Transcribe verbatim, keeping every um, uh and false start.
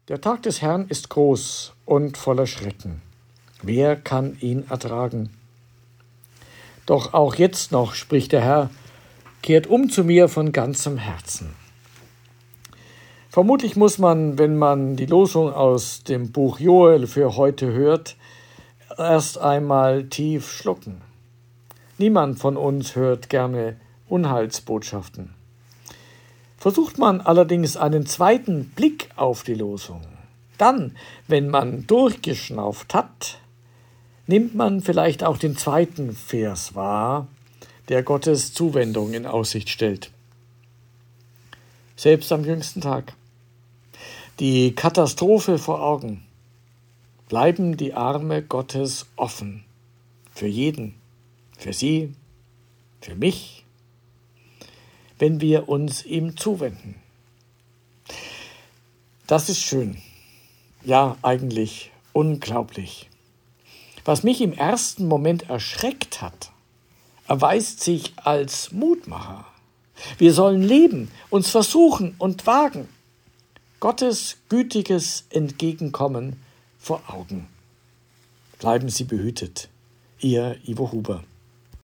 Der Tag des Herrn ist groß und voller Schrecken. Wer kann ihn ertragen? Doch auch jetzt noch, spricht der Herr, kehrt um zu mir von ganzem Herzen. Vermutlich muss man, wenn man die Losung aus dem Buch Joel für heute hört, erst einmal tief schlucken. Niemand von uns hört gerne Unheilsbotschaften. Versucht man allerdings einen zweiten Blick auf die Losung, dann, wenn man durchgeschnauft hat, nimmt man vielleicht auch den zweiten Vers wahr, der Gottes Zuwendung in Aussicht stellt. Selbst am jüngsten Tag. Die Katastrophe vor Augen. Bleiben die Arme Gottes offen. Für jeden. Für Sie. Für mich. Wenn wir uns ihm zuwenden. Das ist schön. Ja, eigentlich unglaublich. Was mich im ersten Moment erschreckt hat, erweist sich als Mutmacher. Wir sollen leben, uns versuchen und wagen. Gottes gütiges Entgegenkommen vor Augen. Bleiben Sie behütet. Ihr Ivo Huber.